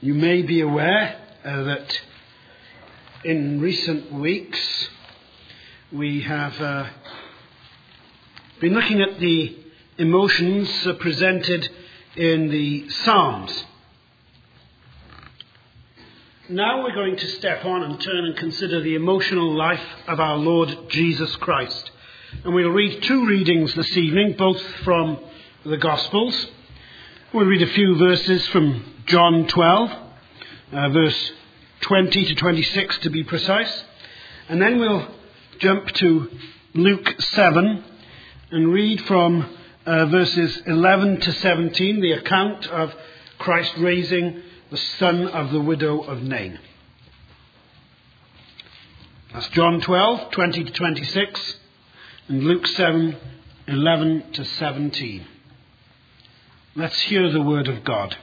You may be aware that in recent weeks we have been looking at the emotions presented in the Psalms. Now we're going to step on and turn and consider the emotional life of our Lord Jesus Christ. And we'll read two readings this evening, both from the Gospels. We'll read a few verses from John 12, verse 20 to 26 to be precise. And then we'll jump to Luke 7 and read from verses 11 to 17, the account of Christ raising the son of the widow of Nain. That's John 12, 20 to 26, and Luke 7, 11 to 17. Let's hear the word of God.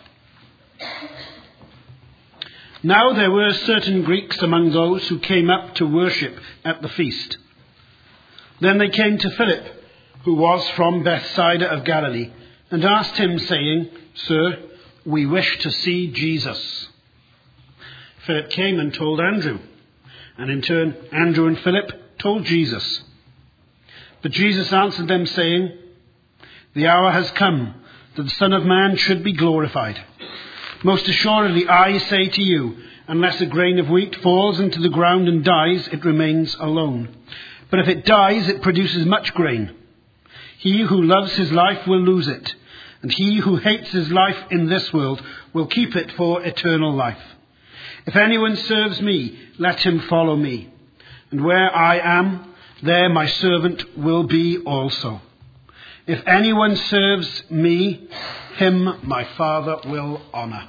Now there were certain Greeks among those who came up to worship at the feast. Then they came to Philip, who was from Bethsaida of Galilee, and asked him, saying, Sir, we wish to see Jesus. Philip came and told Andrew, and in turn Andrew and Philip told Jesus. But Jesus answered them, saying, The hour has come that the Son of Man should be glorified. Most assuredly I say to you, unless a grain of wheat falls into the ground and dies, it remains alone. But if it dies, it produces much grain. He who loves his life will lose it, and he who hates his life in this world will keep it for eternal life. If anyone serves me, let him follow me. And where I am, there my servant will be also. If anyone serves me, him my Father will honour.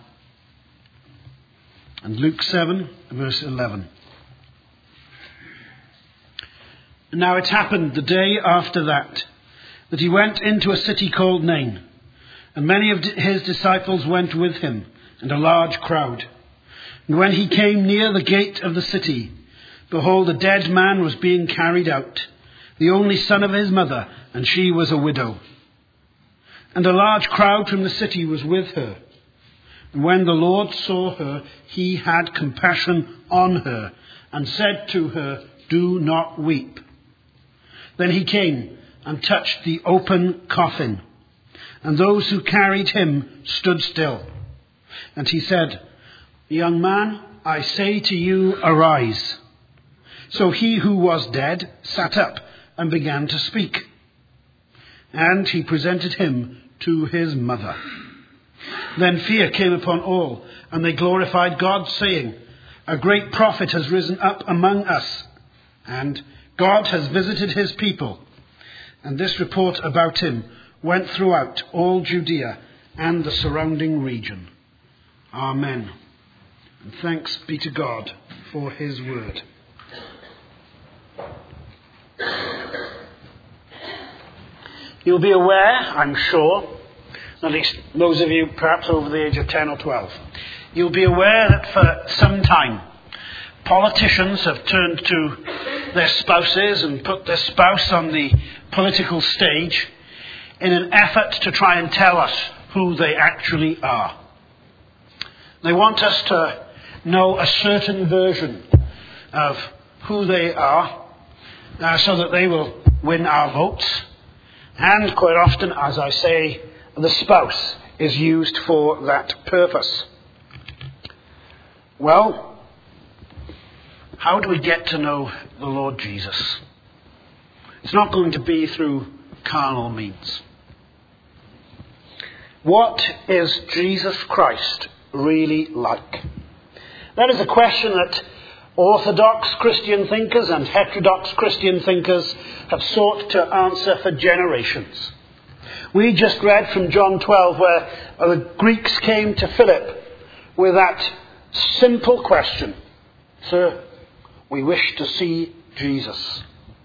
And Luke 7, verse 11. Now it happened the day after that he went into a city called Nain, and many of his disciples went with him, and a large crowd. And when he came near the gate of the city, behold, a dead man was being carried out, the only son of his mother, and she was a widow. And a large crowd from the city was with her. And when the Lord saw her, he had compassion on her, and said to her, Do not weep. Then he came and touched the open coffin, and those who carried him stood still. And he said, Young man, I say to you, arise. So he who was dead sat up and began to speak. And he presented him to his mother. Then fear came upon all, and they glorified God, saying, A great prophet has risen up among us, and God has visited his people. And this report about him went throughout all Judea and the surrounding region. Amen. And thanks be to God for his word. You'll be aware, I'm sure, at least those of you perhaps over the age of 10 or 12, you'll be aware that for some time politicians have turned to their spouses and put their spouse on the political stage in an effort to try and tell us who they actually are. They want us to know a certain version of who they are so that they will win our votes. And quite often, as I say, the spouse is used for that purpose. Well, how do we get to know the Lord Jesus? It's not going to be through carnal means. What is Jesus Christ really like? That is a question that Orthodox Christian thinkers and heterodox Christian thinkers have sought to answer for generations. We just read from John 12 where the Greeks came to Philip with that simple question, Sir, we wish to see Jesus.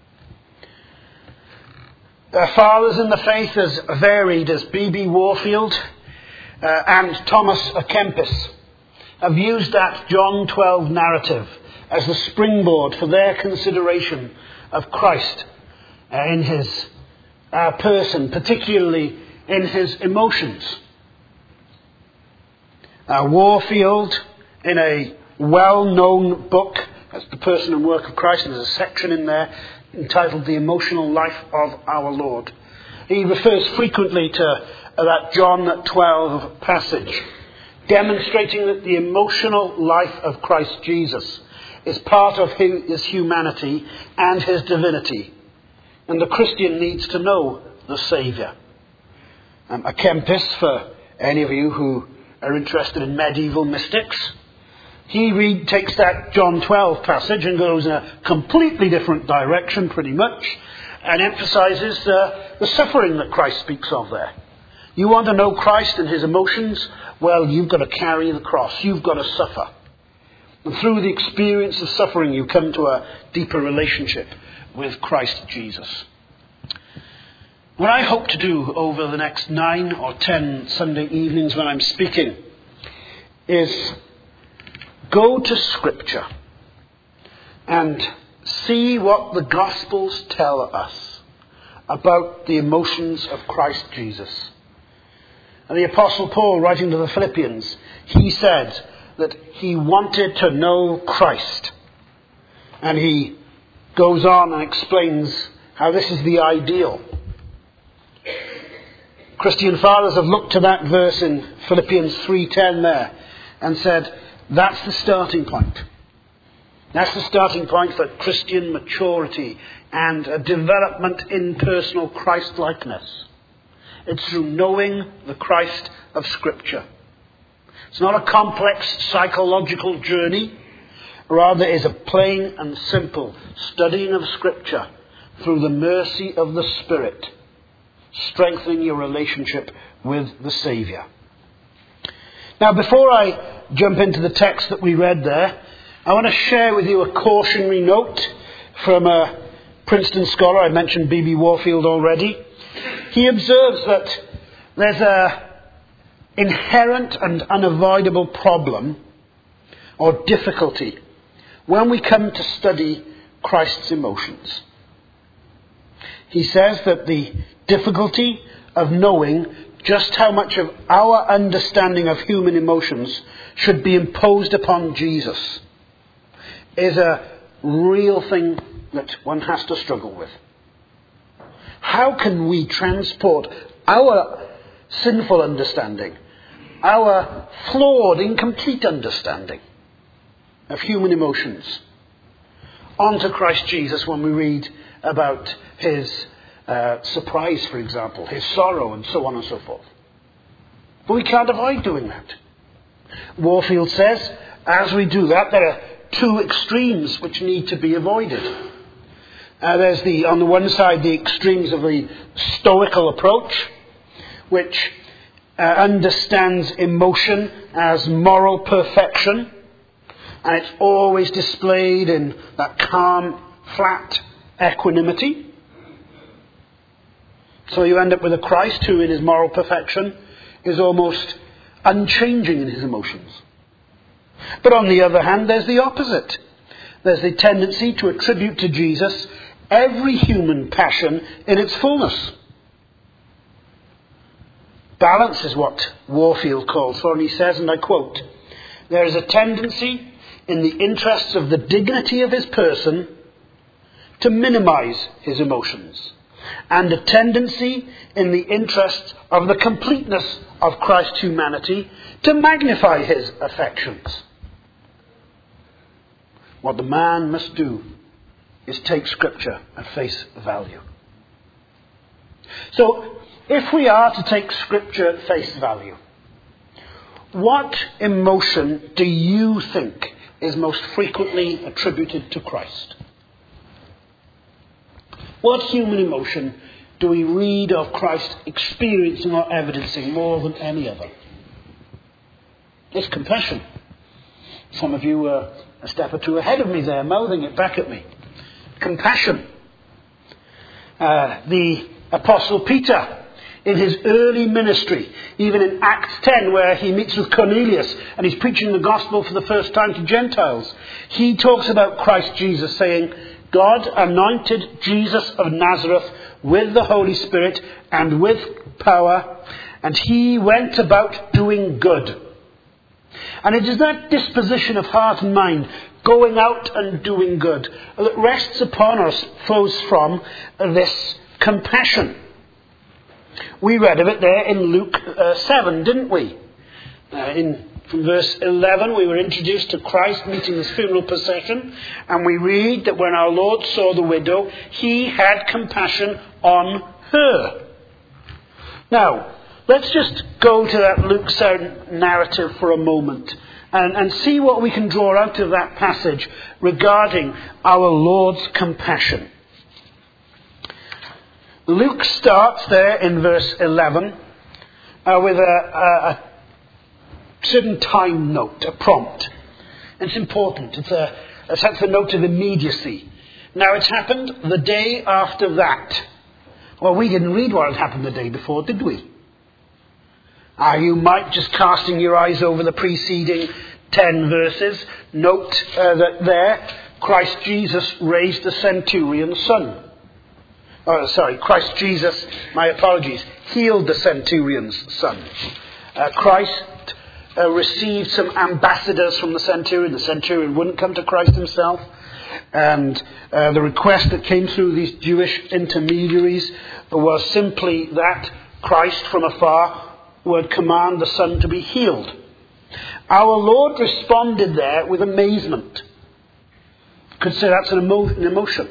Their fathers in the faith as varied as B.B. Warfield and Thomas à Kempis have used that John 12 narrative as the springboard for their consideration of Christ in his person, particularly in his emotions. Warfield, in a well-known book, that's The Person and Work of Christ, and there's a section in there entitled The Emotional Life of Our Lord. He refers frequently to that John 12 passage, demonstrating that the emotional life of Christ Jesus is part of his humanity and his divinity. And the Christian needs to know the Saviour. A Kempis, for any of you who are interested in medieval mystics, he takes that John 12 passage and goes in a completely different direction pretty much, and emphasises the suffering that Christ speaks of there. You want to know Christ and his emotions? Well, you've got to carry the cross. You've got to suffer. And through the experience of suffering, you come to a deeper relationship with Christ Jesus. What I hope to do over the next 9 or 10 Sunday evenings when I'm speaking is go to Scripture and see what the Gospels tell us about the emotions of Christ Jesus. And the Apostle Paul, writing to the Philippians, he said that he wanted to know Christ. And he goes on and explains how this is the ideal. Christian fathers have looked to that verse in Philippians 3:10 there and said, that's the starting point. That's the starting point for Christian maturity and a development in personal Christ-likeness. It's through knowing the Christ of Scripture. It's not a complex psychological journey. Rather, it is a plain and simple studying of Scripture through the mercy of the Spirit, strengthening your relationship with the Saviour. Now, before I jump into the text that we read there, I want to share with you a cautionary note from a Princeton scholar. I mentioned B.B. Warfield already. He observes that there's an inherent and unavoidable problem or difficulty when we come to study Christ's emotions. He says that the difficulty of knowing just how much of our understanding of human emotions should be imposed upon Jesus is a real thing that one has to struggle with. How can we transport our sinful understanding, our flawed, incomplete understanding of human emotions onto Christ Jesus when we read about his surprise, for example, his sorrow, and so on and so forth? But we can't avoid doing that. Warfield says, as we do that, there are two extremes which need to be avoided. There's on the one side, the extremes of the stoical approach, which understands emotion as moral perfection, and it's always displayed in that calm, flat equanimity. So you end up with a Christ who, in his moral perfection, is almost unchanging in his emotions. But on the other hand, there's the opposite. There's the tendency to attribute to Jesus every human passion in its fullness. Balance is what Warfield calls for, and he says, and I quote, "There is a tendency in the interests of the dignity of his person to minimize his emotions, and a tendency in the interests of the completeness of Christ's humanity to magnify his affections." What the man must do is take Scripture at face value. So, if we are to take Scripture at face value, what emotion do you think is most frequently attributed to Christ? What human emotion do we read of Christ experiencing or evidencing more than any other? It's compassion. Some of you were a step or two ahead of me there, mouthing it back at me. Compassion. The Apostle Peter, in his early ministry, even in Acts 10, where he meets with Cornelius and he's preaching the gospel for the first time to Gentiles, he talks about Christ Jesus saying, "God anointed Jesus of Nazareth with the Holy Spirit and with power, and he went about doing good And it is that disposition of heart and mind, going out and doing good, that rests upon us, flows from this compassion. We read of it there in Luke 7, didn't we? From verse 11, we were introduced to Christ meeting his funeral procession, and we read that when our Lord saw the widow, he had compassion on her. Now, let's just go to that Luke 7 narrative for a moment and see what we can draw out of that passage regarding our Lord's compassion. Luke starts there in verse 11 with a certain time note, a prompt. It's important. It's a note of immediacy. Now, it's happened the day after that. Well, we didn't read what had happened the day before, did we? You might, just casting your eyes over the preceding 10 verses, note that there, Christ Jesus raised the centurion's son. Christ Jesus, my apologies, healed the centurion's son. Christ received some ambassadors from the centurion. The centurion wouldn't come to Christ himself. And the request that came through these Jewish intermediaries was simply that Christ from afar would command the son to be healed. Our Lord responded there with amazement. You could say that's an emotion.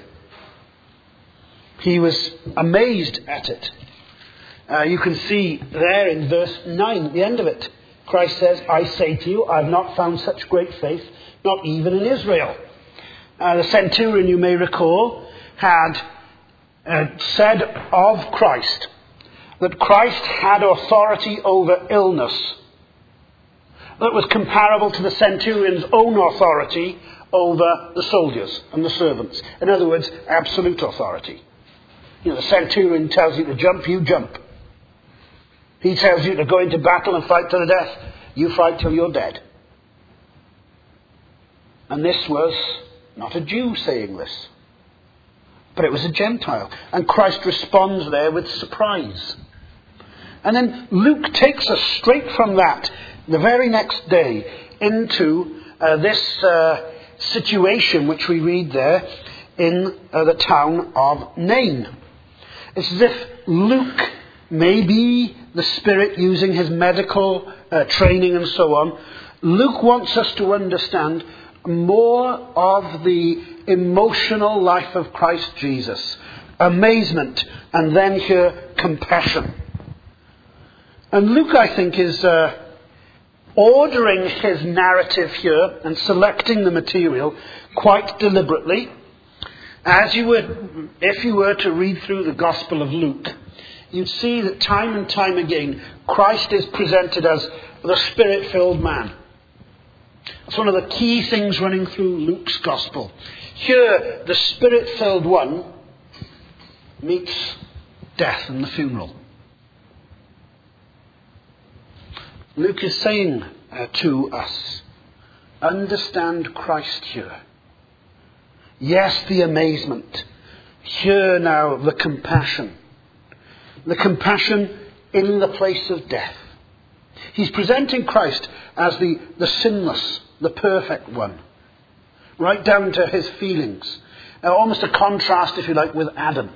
He was amazed at it. You can see there in verse 9, at the end of it, Christ says, I say to you, I have not found such great faith, not even in Israel. The centurion, you may recall, had said of Christ that Christ had authority over illness that was comparable to the centurion's own authority over the soldiers and the servants. In other words, absolute authority. The centurion tells you to jump, you jump. He tells you to go into battle and fight to the death. You fight till you're dead. And this was not a Jew saying this, but it was a Gentile. And Christ responds there with surprise. And then Luke takes us straight from that, the very next day, into this situation which we read there in the town of Nain. It's as if Luke, maybe the Spirit using his medical training and so on, Luke wants us to understand more of the emotional life of Christ Jesus. Amazement, and then here, compassion. And Luke, I think, is ordering his narrative here and selecting the material quite deliberately. If you were to read through the Gospel of Luke, you'd see that time and time again, Christ is presented as the Spirit-filled man. That's one of the key things running through Luke's Gospel. Here, the Spirit-filled one meets death and the funeral. Luke is saying to us, understand Christ here. Yes, the amazement. Here now, the compassion. The compassion in the place of death. He's presenting Christ as the sinless, the perfect one. Right down to his feelings. Almost a contrast, if you like, with Adam.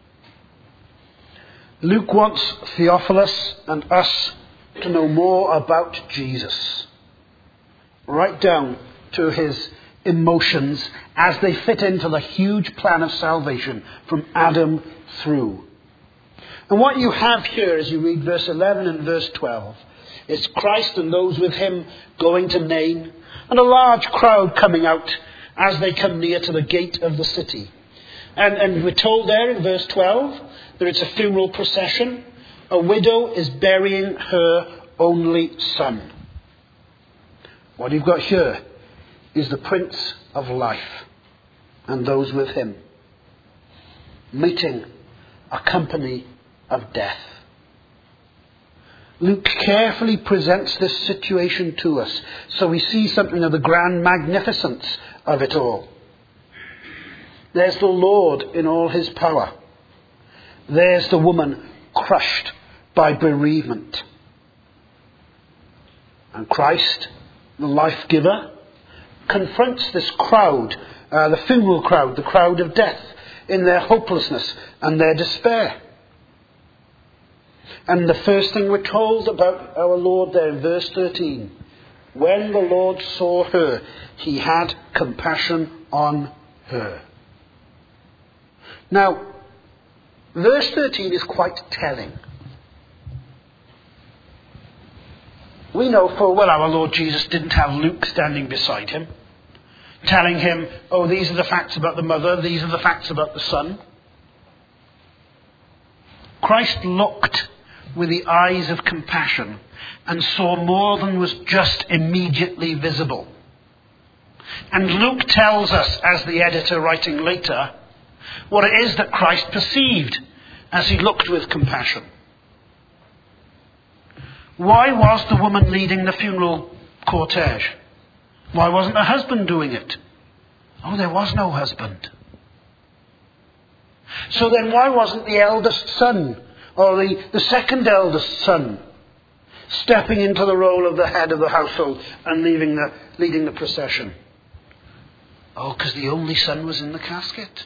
Luke wants Theophilus and us to know more about Jesus. Right down to his emotions as they fit into the huge plan of salvation from Adam through. And what you have here as you read verse 11 and verse 12 is Christ and those with him going to Nain, and a large crowd coming out as they come near to the gate of the city. And we're told there in verse 12 that it's a funeral procession. A widow is burying her only son. What you've got here is the Prince of Life and those with him meeting a company of death. Luke carefully presents this situation to us so we see something of the grand magnificence of it all. There's the Lord in all his power. There's the woman crushed by bereavement. And Christ the life giver, confronts this crowd, the funeral crowd, the crowd of death, in their hopelessness and their despair. And the first thing we're told about our Lord there in verse 13, when the Lord saw her, he had compassion on her. Now, verse 13 is quite telling. We know full well our Lord Jesus didn't have Luke standing beside him, telling him, oh, these are the facts about the mother, these are the facts about the son. Christ looked with the eyes of compassion and saw more than was just immediately visible. And Luke tells us, as the editor writing later, what it is that Christ perceived as he looked with compassion. Why was the woman leading the funeral cortege? Why wasn't her husband doing it? Oh, there was no husband. So then why wasn't the eldest son, or the second eldest son, stepping into the role of the head of the household and leading the procession? Oh, because the only son was in the casket.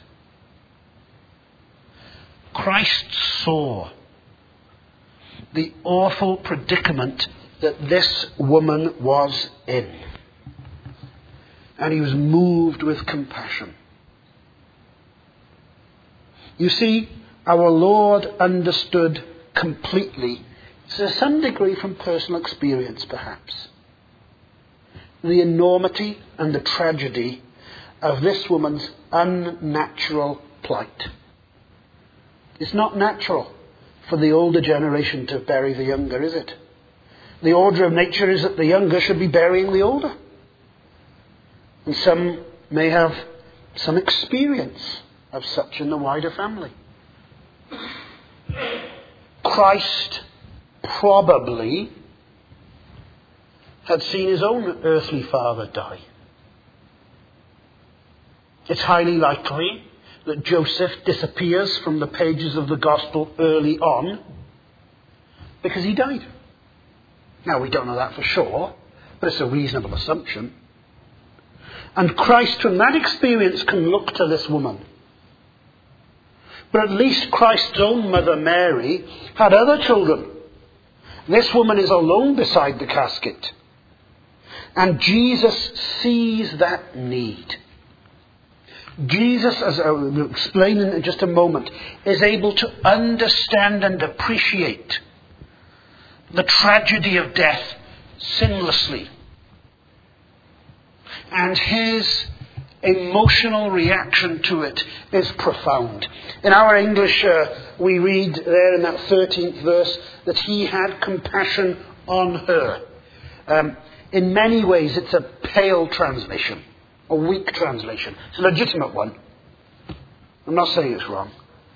Christ saw the awful predicament that this woman was in. And he was moved with compassion. You see, our Lord understood completely, to some degree from personal experience perhaps, the enormity and the tragedy of this woman's unnatural plight. It's not natural for the older generation to bury the younger, is it? The order of nature is that the younger should be burying the older. And some may have some experience of such in the wider family. Christ probably had seen his own earthly father die. It's highly likely that Joseph disappears from the pages of the Gospel early on because he died. Now, we don't know that for sure, but it's a reasonable assumption. And Christ, from that experience, can look to this woman. But at least Christ's own mother, Mary, had other children. This woman is alone beside the casket. And Jesus sees that need. Jesus, as I will explain in just a moment, is able to understand and appreciate the tragedy of death sinlessly. And his emotional reaction to it is profound. In our English, we read there in that 13th verse that he had compassion on her. In many ways, it's a pale translation, a weak translation. It's a legitimate one. I'm not saying it's wrong.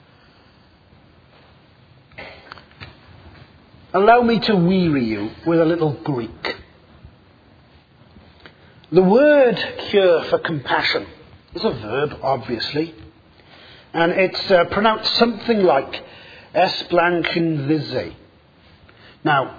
Allow me to weary you with a little Greek. The word here for compassion is a verb, obviously. And it's pronounced something like esplanchindise. Now,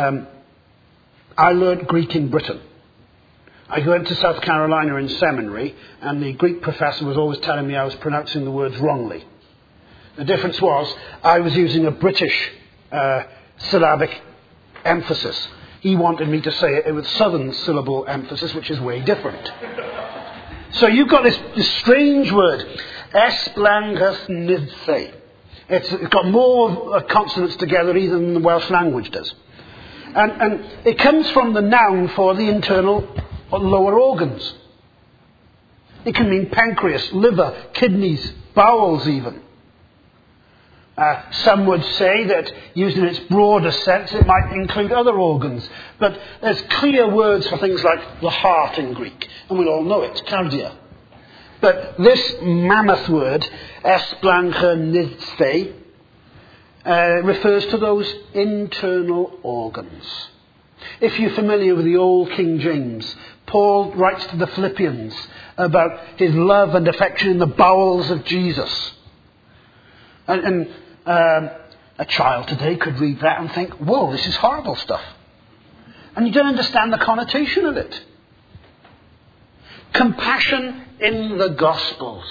I learnt Greek in Britain. I went to South Carolina in seminary, and the Greek professor was always telling me I was pronouncing the words wrongly. The difference was I was using a British syllabic emphasis. He wanted me to say it with southern syllable emphasis, which is way different. So you've got this strange word, esplanchindise. It's got more consonants together even than the Welsh language does. And it comes from the noun for the internal lower organs. It can mean pancreas, liver, kidneys, bowels even. Some would say that, used in its broader sense, it might include other organs. But there's clear words for things like the heart in Greek. And we all know it, cardia. But this mammoth word, esplanchindise, refers to those internal organs. If you're familiar with the old King James, Paul writes to the Philippians about his love and affection in the bowels of Jesus. And a child today could read that and think, whoa, this is horrible stuff. and you don't understand the connotation of it. Compassion in the Gospels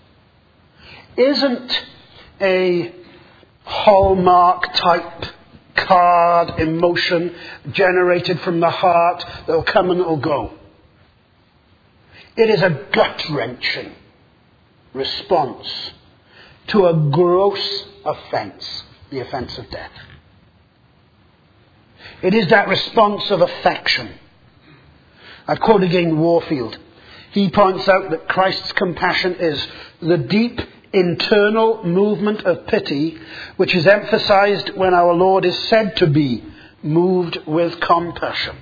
isn't a Hallmark type card emotion generated from the heart that will come and it will go. It is a gut-wrenching response to a gross offence, the offence of death. It is that response of affection. I'd quote again Warfield. He points out that Christ's compassion is the deep internal movement of pity which is emphasized when our Lord is said to be moved with compassion.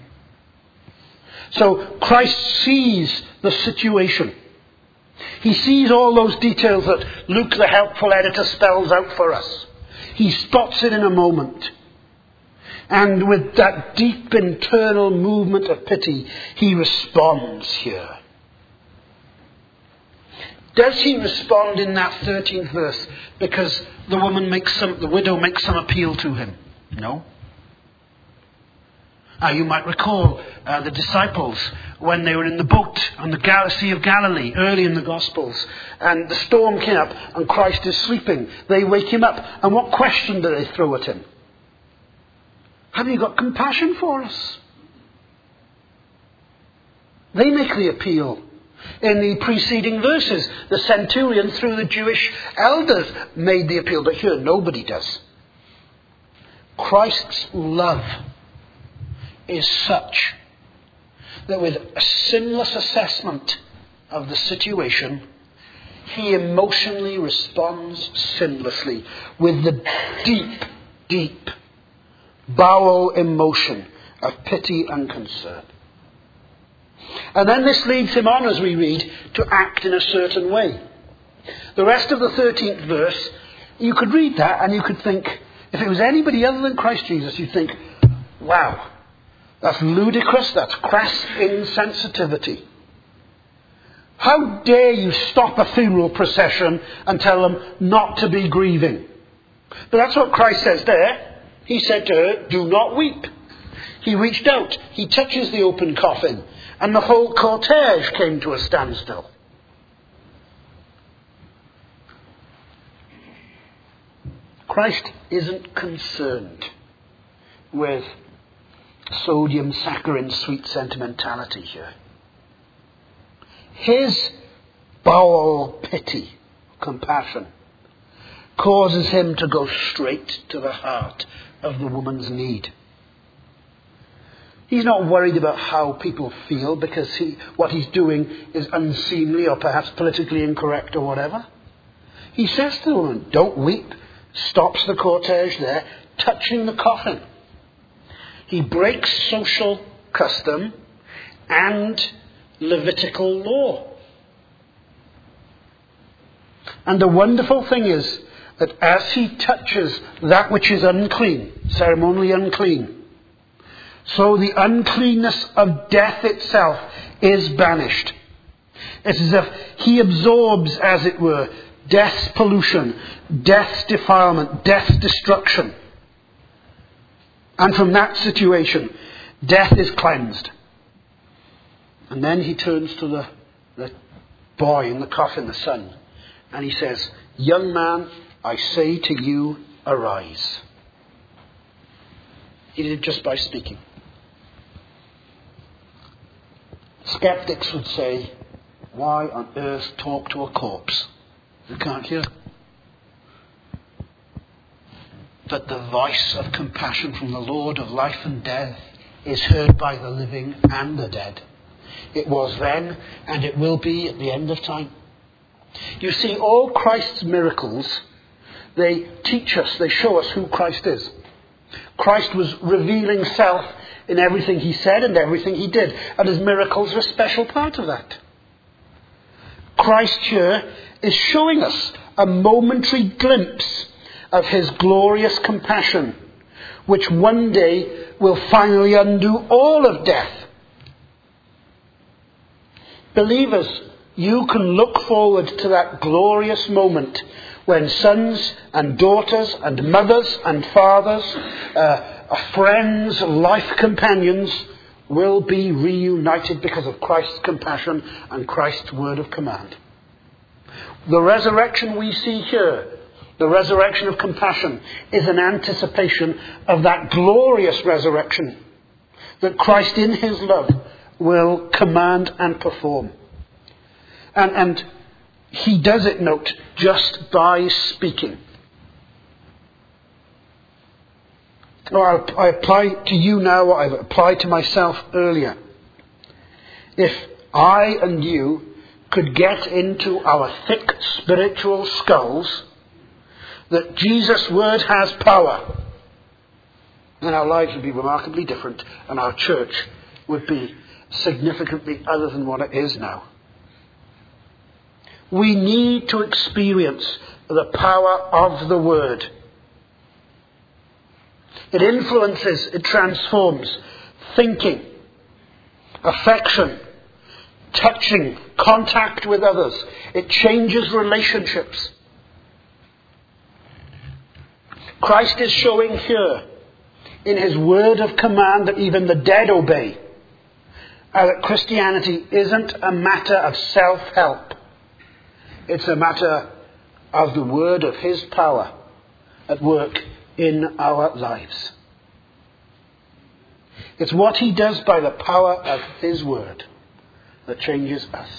So Christ sees the situation. He sees all those details that Luke, the helpful editor, spells out for us. He spots it in a moment. And with that deep internal movement of pity, he responds here. Does he respond in that 13th verse because the widow makes some appeal to him? No. You might recall the disciples when they were in the boat on the Sea of Galilee early in the Gospels, and the storm came up and Christ is sleeping. They wake him up, and what question do they throw at him? Have you got compassion for us? They make the appeal. In the preceding verses, the centurion through the Jewish elders made the appeal, but here nobody does. Christ's love is such that with a sinless assessment of the situation, he emotionally responds sinlessly with the deep, deep bowel emotion of pity and concern. And then this leads him on, as we read, to act in a certain way. The rest of the 13th verse, you could read that and you could think, if it was anybody other than Christ Jesus, you'd think, wow, that's ludicrous, that's crass insensitivity. How dare you stop a funeral procession and tell them not to be grieving? But that's what Christ says there. He said to her, do not weep. He reached out, he touches the open coffin, and the whole cortege came to a standstill. Christ isn't concerned with sodium saccharin sweet sentimentality here. His bowel pity, compassion, causes him to go straight to the heart of the woman's need. He's not worried about how people feel because what he's doing is unseemly or perhaps politically incorrect or whatever. He says to the woman, don't weep, stops the cortege there, touching the coffin. He breaks social custom and Levitical law. And the wonderful thing is that as he touches that which is unclean, ceremonially unclean, so the uncleanness of death itself is banished. It's as if he absorbs, as it were, death's pollution, death's defilement, death's destruction. And from that situation, death is cleansed. And then he turns to the boy in the coffin, the son, and he says, young man, I say to you, arise. He did it just by speaking. Skeptics would say, why on earth talk to a corpse who can't hear? But the voice of compassion from the Lord of life and death is heard by the living and the dead. It was then and it will be at the end of time. You see, all Christ's miracles, they teach us, they show us who Christ is. Christ was revealing self in everything he said and everything he did. And his miracles are a special part of that. Christ here is showing us a momentary glimpse of his glorious compassion, which one day will finally undo all of death. Believers, you can look forward to that glorious moment when sons and daughters and mothers and fathers, friends, life companions will be reunited because of Christ's compassion and Christ's word of command. The resurrection we see here, the resurrection of compassion, is an anticipation of that glorious resurrection that Christ in his love will command and perform. And he does it, note, just by speaking. I apply to you now what I've applied to myself earlier. If I and you could get into our thick spiritual skulls that Jesus' word has power, then our lives would be remarkably different and our church would be significantly other than what it is now. We need to experience the power of the word. It influences, it transforms thinking, affection, touching, contact with others. It changes relationships. Christ is showing here in his word of command that even the dead obey. That Christianity isn't a matter of self-help. It's a matter of the word of his power at work in our lives. It's what he does by the power of his word that changes us.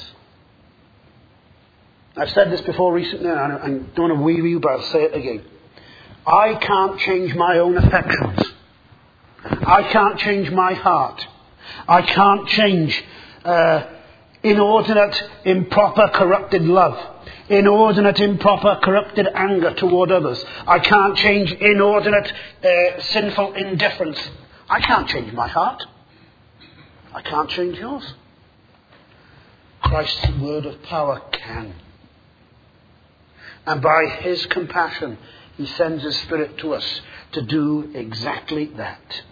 I've said this before recently, and I don't want to weary you, but I'll say it again. I can't change my own affections. I can't change my heart. I can't change inordinate, improper, corrupted love. Inordinate, improper, corrupted anger toward others. I can't change inordinate, sinful indifference. I can't change my heart. I can't change yours. Christ's word of power can. And by his compassion, he sends his Spirit to us to do exactly that.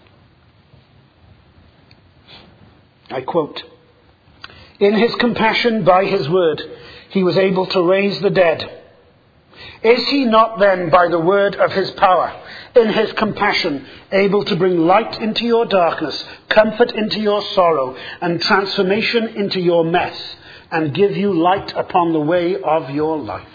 I quote, "In his compassion by his word, he was able to raise the dead. Is he not then, by the word of his power, in his compassion, able to bring light into your darkness, comfort into your sorrow, and transformation into your mess, and give you light upon the way of your life?"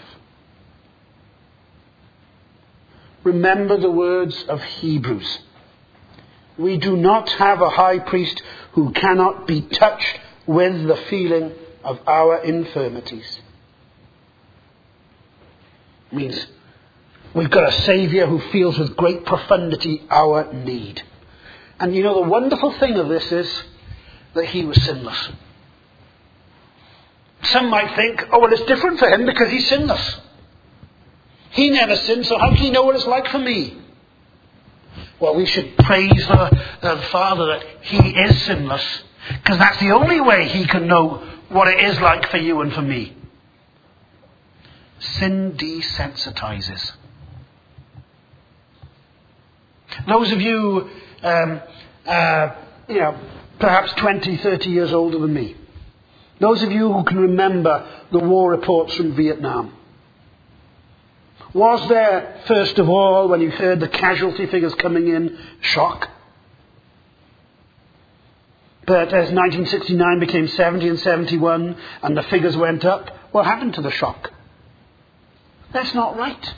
Remember the words of Hebrews. We do not have a high priest who cannot be touched with the feeling of our infirmities. It means we've got a Saviour who feels with great profundity our need. And you know, the wonderful thing of this is that he was sinless. Some might think, oh, well, it's different for him because he's sinless. He never sinned, so how can he know what it's like for me? Well, we should praise the Father that he is sinless, because that's the only way he can know what it is like for you and for me. Sin desensitizes. Those of you, perhaps 20, 30 years older than me, those of you who can remember the war reports from Vietnam, was there, first of all, when you heard the casualty figures coming in, shock? But as 1969 became 70 and 71 and the figures went up, what happened to the shock? That's not right.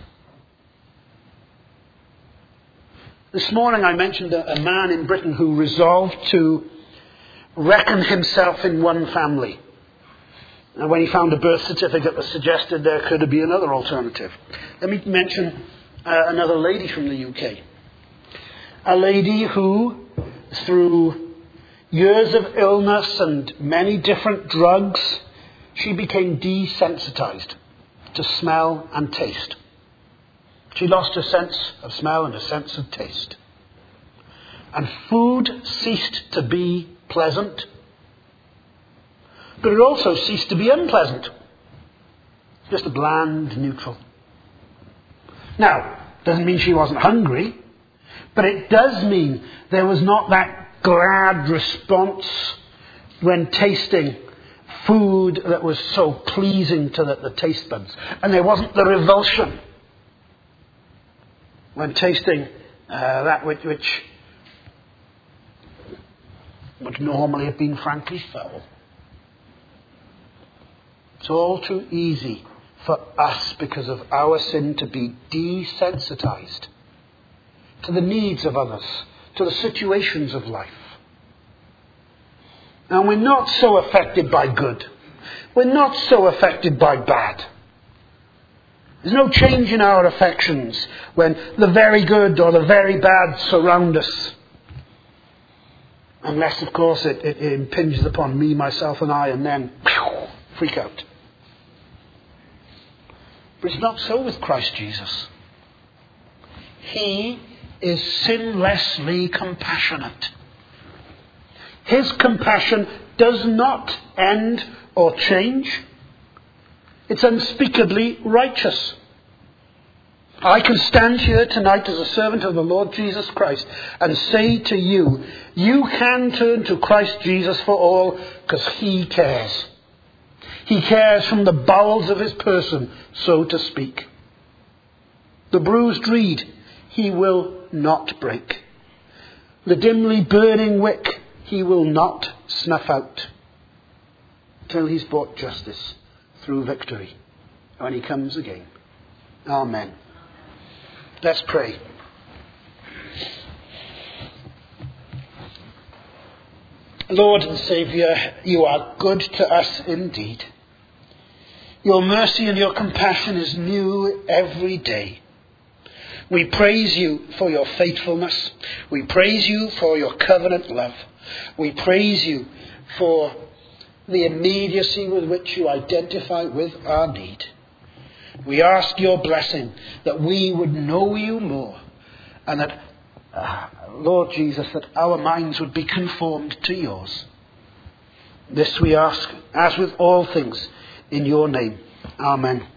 This morning I mentioned a man in Britain who resolved to reckon himself in one family. And when he found a birth certificate that suggested there could be another alternative. Let me mention another lady from the UK. A lady who, through years of illness and many different drugs, she became desensitized to smell and taste. She lost her sense of smell and her sense of taste. And food ceased to be pleasant, but it also ceased to be unpleasant. Just a bland neutral. Now, doesn't mean she wasn't hungry, but it does mean there was not that glad response when tasting food that was so pleasing to the taste buds. And there wasn't the revulsion when tasting that which would normally have been frankly foul. It's all too easy for us, because of our sin, to be desensitized to the needs of others, to the situations of life. And we're not so affected by good. We're not so affected by bad. There's no change in our affections when the very good or the very bad surround us. Unless, of course, it impinges upon me, myself and I, and then freak out. But it's not so with Christ Jesus. He is sinlessly compassionate. His compassion does not end or change. It's unspeakably righteous. I can stand here tonight as a servant of the Lord Jesus Christ and say to you, you can turn to Christ Jesus for all, because He cares. He cares from the bowels of His person, so to speak. The bruised reed He will not break. The dimly burning wick He will not snuff out, till He's brought justice through victory when He comes again. Amen. Let's pray. Lord and Saviour, You are good to us indeed. Your mercy and Your compassion is new every day. We praise You for Your faithfulness. We praise You for Your covenant love. We praise You for the immediacy with which You identify with our need. We ask Your blessing that we would know You more, and that, Lord Jesus, that our minds would be conformed to Yours. This we ask, as with all things, in Your name. Amen.